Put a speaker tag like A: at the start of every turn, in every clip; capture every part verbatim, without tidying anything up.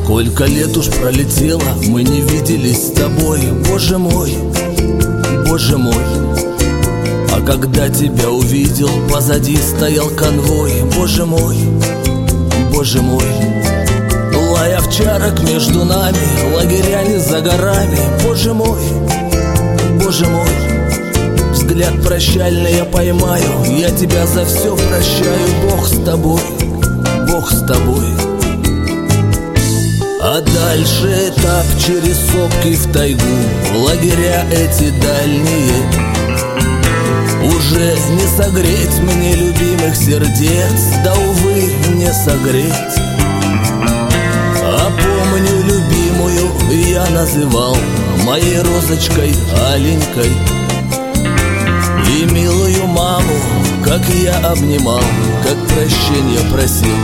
A: Сколько лет уж пролетело, мы не виделись с тобой. Боже мой, боже мой. А когда тебя увидел, позади стоял конвой. Боже мой, боже мой. Лай овчарок между нами, лагеря не за горами. Боже мой, боже мой. Взгляд прощальный я поймаю, я тебя за все прощаю. Бог с тобой, Бог с тобой. А дальше этап через сопки в тайгу, лагеря эти дальние. Уже не согреть мне любимых сердец, да, увы, не согреть. А помню любимую я называл моей розочкой аленькой. И милую маму, как я обнимал, как прощения просил.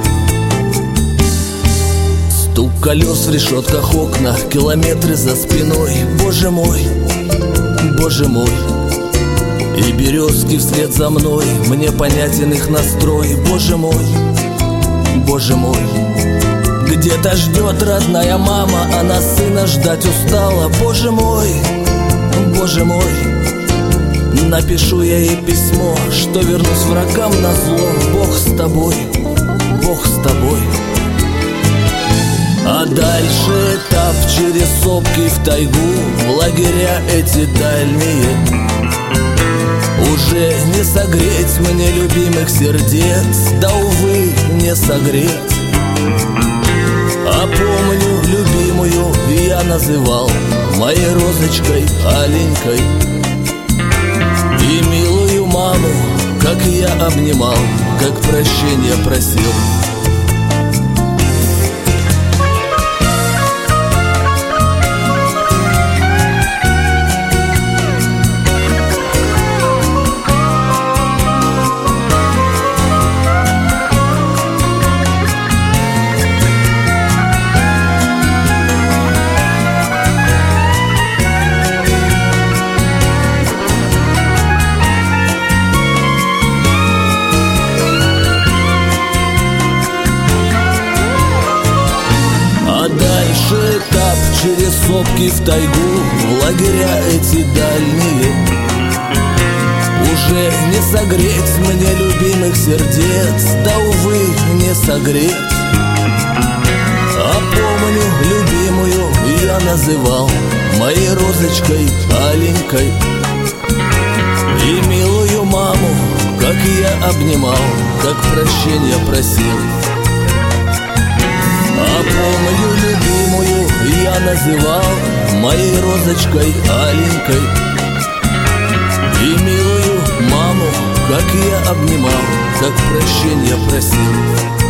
A: Стук колес в решетках окна, километры за спиной. Боже мой, боже мой. И березки вслед за мной, мне понятен их настрой. Боже мой, боже мой. Где-то ждет родная мама, она сына ждать устала. Боже мой, боже мой. Напишу я ей письмо, что вернусь врагам назло. Бог с тобой, Бог с тобой. А дальше этап через сопки в тайгу, лагеря эти дальние. Уже не согреть мне любимых сердец, да, увы, не согреть. А помню любимую я называл моей розочкой аленькой. И милую маму, как я обнимал, как прощения просил. Дальше этап через сопки в тайгу, лагеря эти дальние. Уже не согреть мне любимых сердец, да, увы, не согреть. А помню любимую я называл моей розочкой аленькой. И милую маму, как я обнимал, как прощения просил. А помню любимую я называл моей розочкой аленькой. И милую маму, как я обнимал, как прощения просил.